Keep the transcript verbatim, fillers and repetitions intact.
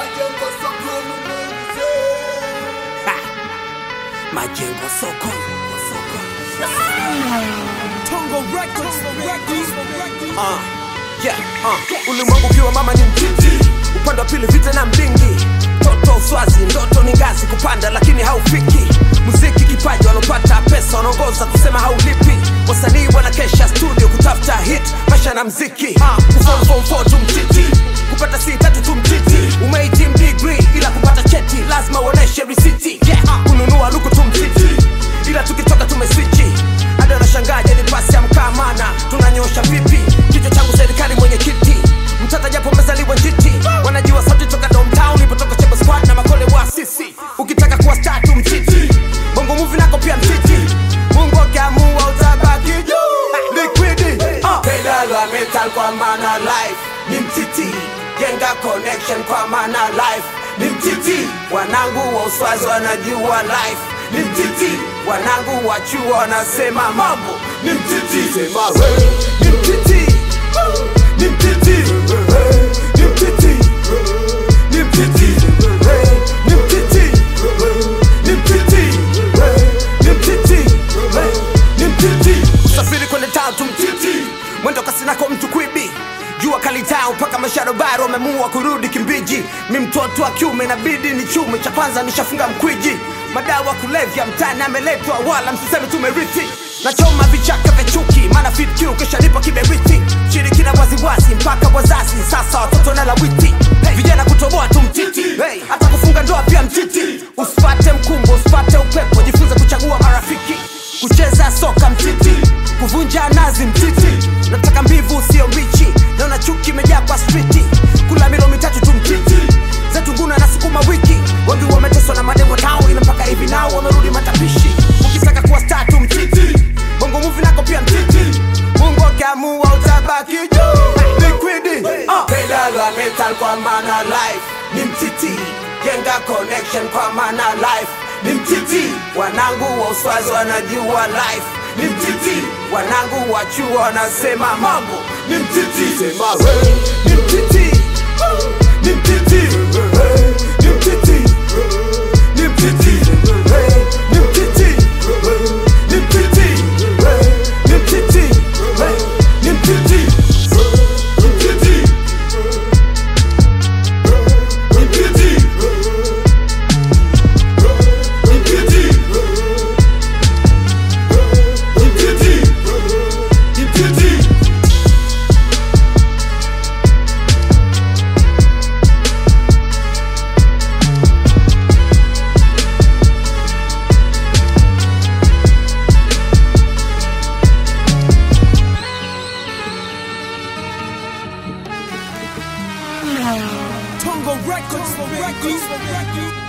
Majengo sokoni mzee. Majengo sokoni. Tongo Records, Records, Ah, yeah, ah. Ulimwengu kiwa mama ni mtiti, upande wa pili vita na mdingi. Toto uswazi, ndoto ni ngazi kupanda lakini haufiki. Muziki kipaji walopata pesa wanaongoza kusema haulipi. Wasanii wanakesha studio kutafuta hit, maisha na mziki. Ah, kuform form four tu mtiti, kupata C tatu tu mtiti. Umehitimu degree ila kupata cheti lazima uoneshe risiti. Yeah, kununua luku tu mtiti, ila tukitoka tumeswichi. Hadi wanashangaje ni pasi ya mkamana, tunanyosha vipi? Kichwa changu serikali mwenye kiti, mtata japo mezaliwa njiti. Wanajua sauti toka downtown, ipotoka chemba squad na makole wa sisi. Ukitaka kuwa star tu mtiti, bongo movie nako pia mtiti. Mungu akiamua utabaki juu. Liquidi, uh. Pedal wa metal kwa maana life ni mtiti. Jenga connection kwa maana life ni mtiti. Wanangu wa uswazi wanajua life ni mtiti. Wanangu wa chuo wanasema mambo ni mtiti. Sema we ni mtiti, ni mtiti, ni mtiti, ni mtiti, ni mtiti, ni mtiti, ni mtiti, ni mtiti. Usafiri kwenye town tu mtiti, mwendo kasi nako mtu kwibi. Jua kali town paka masharobaro wamemua kurudi Kimbiji. Mi mtoto wa kiume inabidi ni chume, cha kwanza nishafunga mkwiji. Madawa kulevya mtani ameletwa wala msiseme tumerithi. Nachoma vichaka vya chuki, mana fit Q kisha nipo kiberiti. Shirikina waziwazi mpaka wazazi, sasa watoto na lawiti. Hey, vijana kutoboa tu mtiti, hey, hata kufunga ndoa pia mtiti. Usipate mkumbo, usipate upepo, jifunze kuchagua marafiki. Kucheza soka mtiti, kuvunja nazi mtiti. Nataka mbivu sio mbichi, naona chuki imejaa kwa streeti. Kula milo mitatu tu mtiti, zetu nguna na sukuma wiki. Wengi wameteswa na mademo tao, ila mpaka hivi nao wamerudi matapishi. Ukitaka kuwa star tu mtiti, bongo movie nako pia mtiti. Mungu akiamua utabaki juu. Liquidi, uh. Pedal wa metal kwa maana life ni mtiti. Jenga connection kwa maana life ni mtiti. Wanangu wa uswazi wanajua life ni mtiti. Wanangu wa chuo wanasema mambo ni mtiti. Sema we ni mtiti, ni mtiti, ni mtiti, ni mtiti, ni mtiti, ni mtiti, ni mtiti, ni mtiti, ni mtiti, ni mtiti. Tongo Records, Records, Records.